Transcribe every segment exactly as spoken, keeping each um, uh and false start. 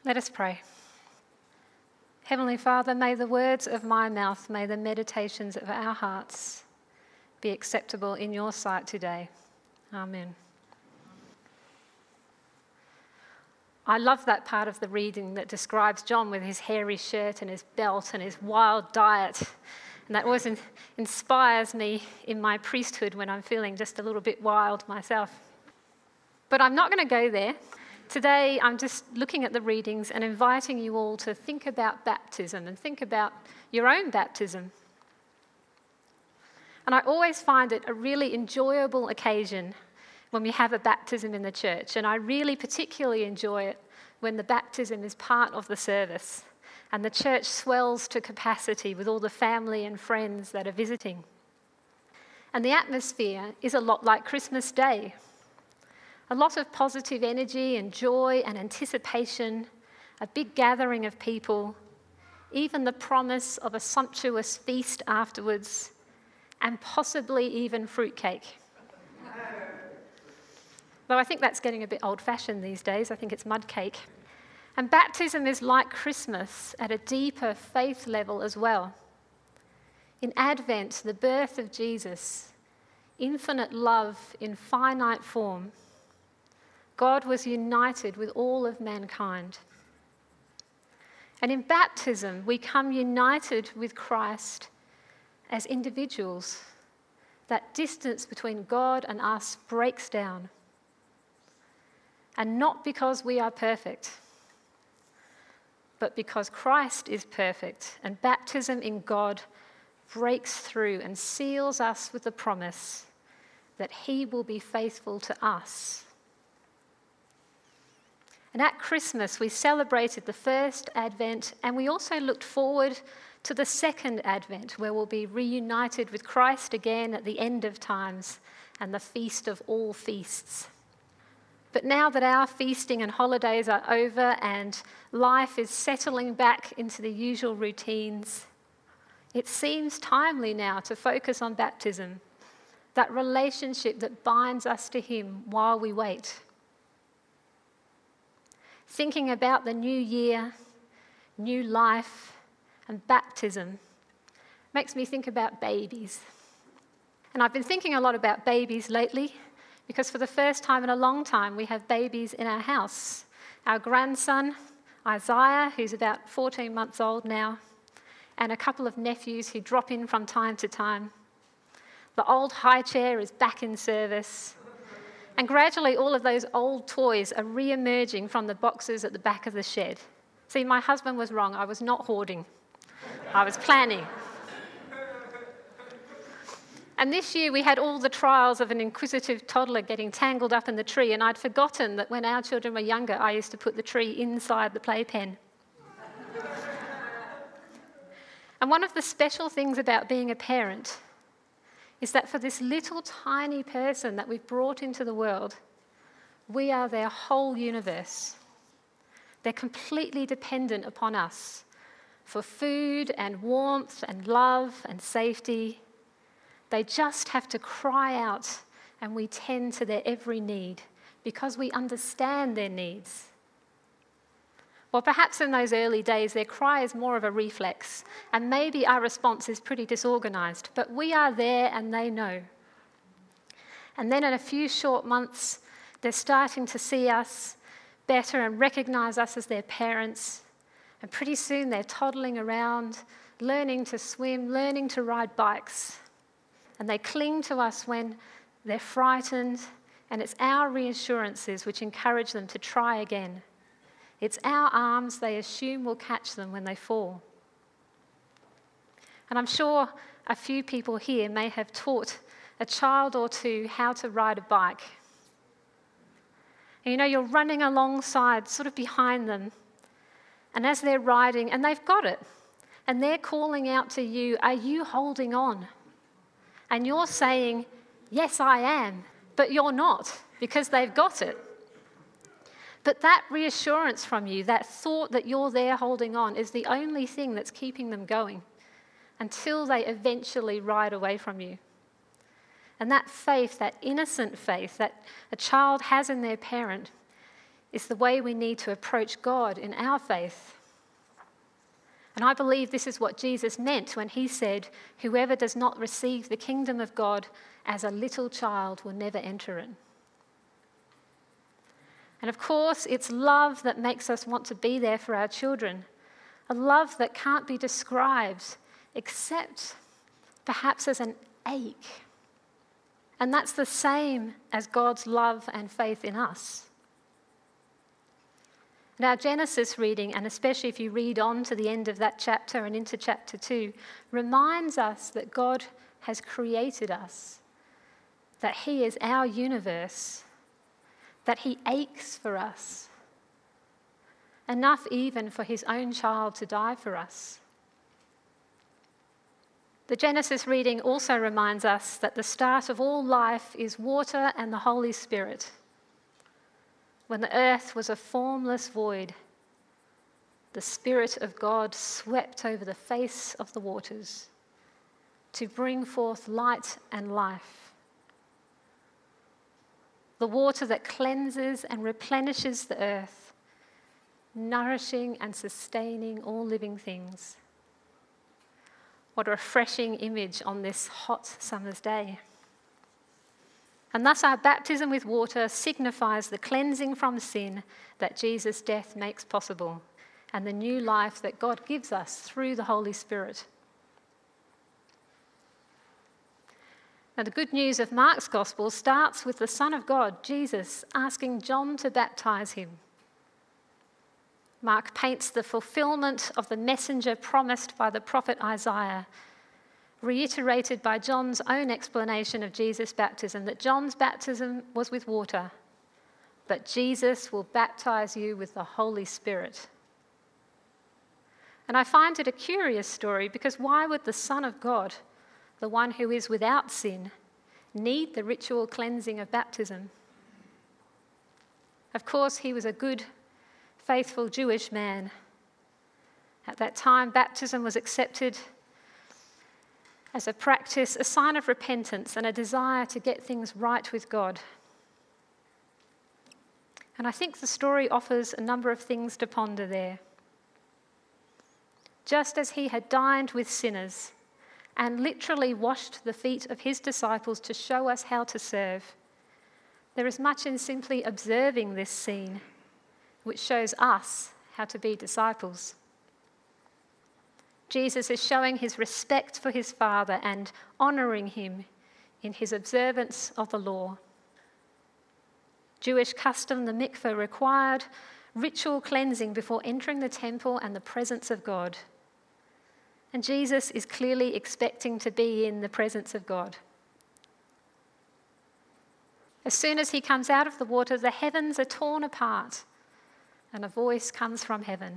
Let us pray. Heavenly Father, may the words of my mouth, may the meditations of our hearts be acceptable in your sight today. Amen. I love that part of the reading that describes John with his hairy shirt and his belt and his wild diet. And that always in- inspires me in my priesthood when I'm feeling just a little bit wild myself. But I'm not going to go there. Today, I'm just looking at the readings and inviting you all to think about baptism and think about your own baptism. And I always find it a really enjoyable occasion when we have a baptism in the church. And I really particularly enjoy it when the baptism is part of the service and the church swells to capacity with all the family and friends that are visiting. And the atmosphere is a lot like Christmas Day. A lot of positive energy and joy and anticipation, a big gathering of people, even the promise of a sumptuous feast afterwards, and possibly even fruitcake. Though I think that's getting a bit old-fashioned these days. I think it's mud cake. And baptism is like Christmas at a deeper faith level as well. In Advent, the birth of Jesus, infinite love in finite form, God was united with all of mankind. And in baptism, we come united with Christ as individuals. That distance between God and us breaks down. And not because we are perfect, but because Christ is perfect, and baptism in God breaks through and seals us with the promise that he will be faithful to us. And at Christmas, we celebrated the first Advent, and we also looked forward to the second Advent, where we'll be reunited with Christ again at the end of times and the feast of all feasts. But now that our feasting and holidays are over and life is settling back into the usual routines, it seems timely now to focus on baptism, that relationship that binds us to him while we wait. Thinking about the new year, new life, and baptism makes me think about babies. And I've been thinking a lot about babies lately because for the first time in a long time, we have babies in our house. Our grandson, Isaiah, who's about fourteen months old now, and a couple of nephews who drop in from time to time. The old high chair is back in service. And gradually, all of those old toys are re-emerging from the boxes at the back of the shed. See, my husband was wrong. I was not hoarding. I was planning. And this year, we had all the trials of an inquisitive toddler getting tangled up in the tree, and I'd forgotten that when our children were younger, I used to put the tree inside the playpen. And one of the special things about being a parent is that for this little tiny person that we've brought into the world, we are their whole universe. They're completely dependent upon us for food and warmth and love and safety. They just have to cry out and we tend to their every need because we understand their needs. Well, perhaps in those early days, their cry is more of a reflex, and maybe our response is pretty disorganised, but we are there and they know. And then in a few short months, they're starting to see us better and recognise us as their parents, and pretty soon they're toddling around, learning to swim, learning to ride bikes, and they cling to us when they're frightened, and it's our reassurances which encourage them to try again. It's our arms they assume will catch them when they fall. And I'm sure a few people here may have taught a child or two how to ride a bike. And you know, you're running alongside, sort of behind them, and as they're riding, and they've got it, and they're calling out to you, "Are you holding on?" And you're saying, "Yes, I am," but you're not, because they've got it. But that reassurance from you, that thought that you're there holding on, is the only thing that's keeping them going until they eventually ride away from you. And that faith, that innocent faith that a child has in their parent, is the way we need to approach God in our faith. And I believe this is what Jesus meant when he said, "Whoever does not receive the kingdom of God as a little child will never enter it." And of course, it's love that makes us want to be there for our children, a love that can't be described except perhaps as an ache. And that's the same as God's love and faith in us. And our Genesis reading, and especially if you read on to the end of that chapter and into chapter two, reminds us that God has created us, that he is our universe, that he aches for us, enough even for his own child to die for us. The Genesis reading also reminds us that the start of all life is water and the Holy Spirit. When the earth was a formless void, the Spirit of God swept over the face of the waters to bring forth light and life. The water that cleanses and replenishes the earth, nourishing and sustaining all living things. What a refreshing image on this hot summer's day. And thus our baptism with water signifies the cleansing from sin that Jesus' death makes possible, and the new life that God gives us through the Holy Spirit. Now, the good news of Mark's Gospel starts with the Son of God, Jesus, asking John to baptize him. Mark paints the fulfillment of the messenger promised by the prophet Isaiah, reiterated by John's own explanation of Jesus' baptism, that John's baptism was with water, but Jesus will baptize you with the Holy Spirit. And I find it a curious story, because why would the Son of God, the one who is without sin, need the ritual cleansing of baptism? Of course, he was a good, faithful Jewish man. At that time, baptism was accepted as a practice, a sign of repentance and a desire to get things right with God. And I think the story offers a number of things to ponder there. Just as he had dined with sinners and literally washed the feet of his disciples to show us how to serve, there is much in simply observing this scene, which shows us how to be disciples. Jesus is showing his respect for his Father and honouring him in his observance of the law. Jewish custom, the mikveh, required ritual cleansing before entering the temple and the presence of God. And Jesus is clearly expecting to be in the presence of God. As soon as he comes out of the water, the heavens are torn apart and a voice comes from heaven.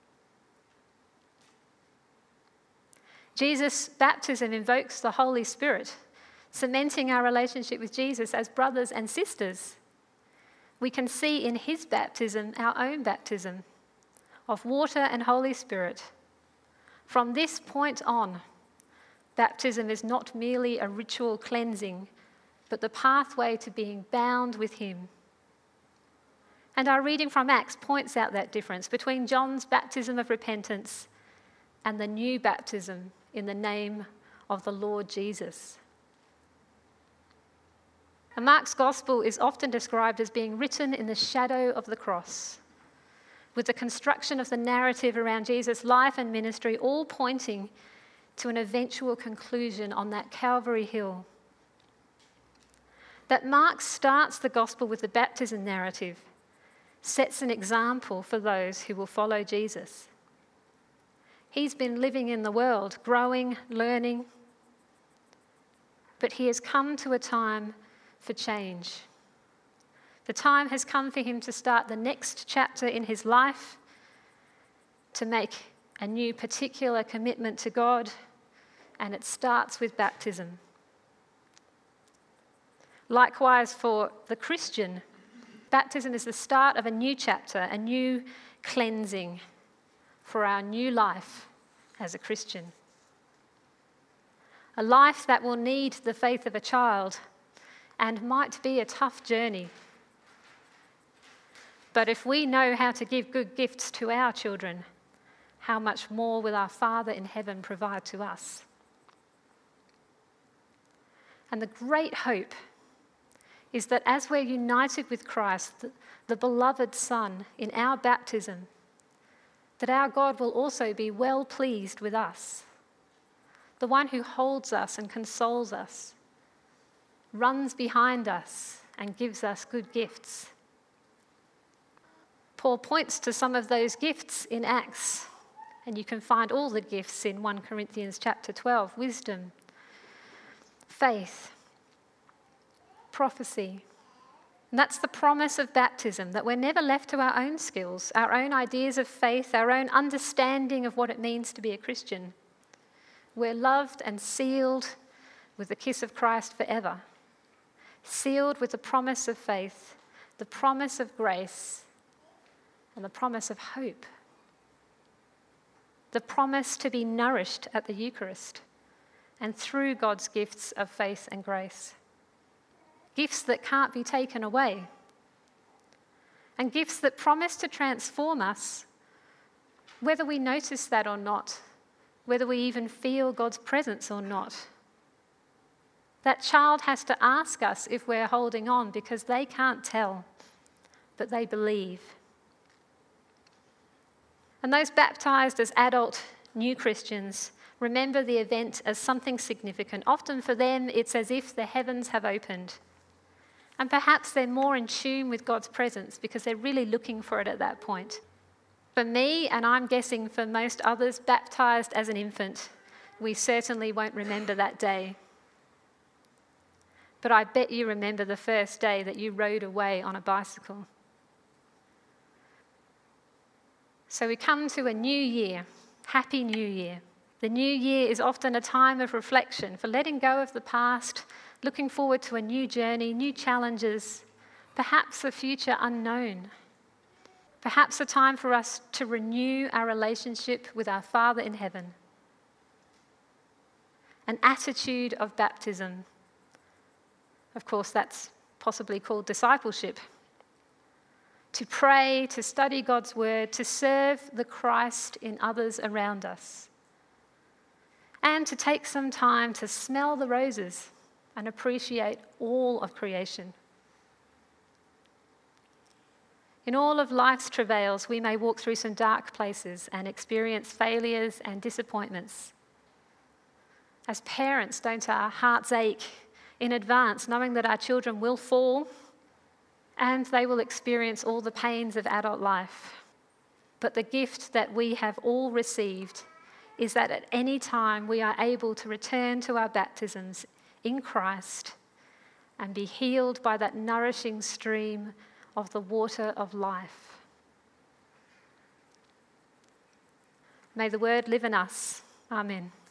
Jesus' baptism invokes the Holy Spirit, cementing our relationship with Jesus as brothers and sisters. We can see in his baptism our own baptism of water and Holy Spirit. From this point on, baptism is not merely a ritual cleansing, but the pathway to being bound with him. And our reading from Acts points out that difference between John's baptism of repentance and the new baptism in the name of the Lord Jesus. And Mark's Gospel is often described as being written in the shadow of the cross, with the construction of the narrative around Jesus' life and ministry all pointing to an eventual conclusion on that Calvary hill. That Mark starts the Gospel with the baptism narrative sets an example for those who will follow Jesus. He's been living in the world, growing, learning, but he has come to a time for change. The time has come for him to start the next chapter in his life, to make a new particular commitment to God, and it starts with baptism. Likewise, for the Christian, baptism is the start of a new chapter, a new cleansing for our new life as a Christian. A life that will need the faith of a child and might be a tough journey. But if we know how to give good gifts to our children, how much more will our Father in heaven provide to us? And the great hope is that as we're united with Christ, the, the beloved Son, in our baptism, that our God will also be well pleased with us. The one who holds us and consoles us, runs behind us and gives us good gifts. Paul points to some of those gifts in Acts, and you can find all the gifts in First Corinthians chapter twelve, wisdom, faith, prophecy. And that's the promise of baptism, that we're never left to our own skills, our own ideas of faith, our own understanding of what it means to be a Christian. We're loved and sealed with the kiss of Christ forever, sealed with the promise of faith, the promise of grace, and the promise of hope. The promise to be nourished at the Eucharist and through God's gifts of faith and grace. Gifts that can't be taken away. And gifts that promise to transform us, whether we notice that or not, whether we even feel God's presence or not. That child has to ask us if we're holding on, because they can't tell, but they believe. And those baptised as adult new Christians remember the event as something significant. Often for them, it's as if the heavens have opened. And perhaps they're more in tune with God's presence because they're really looking for it at that point. For me, and I'm guessing for most others, baptised as an infant, we certainly won't remember that day. But I bet you remember the first day that you rode away on a bicycle. So we come to a new year. Happy New Year. The new year is often a time of reflection, for letting go of the past, looking forward to a new journey, new challenges, perhaps a future unknown. Perhaps a time for us to renew our relationship with our Father in heaven. An attitude of baptism. Of course, that's possibly called discipleship. To pray, to study God's word, to serve the Christ in others around us. And to take some time to smell the roses and appreciate all of creation. In all of life's travails, we may walk through some dark places and experience failures and disappointments. As parents, don't our hearts ache in advance, knowing that our children will fall and they will experience all the pains of adult life. But the gift that we have all received is that at any time we are able to return to our baptisms in Christ and be healed by that nourishing stream of the water of life. May the word live in us. Amen.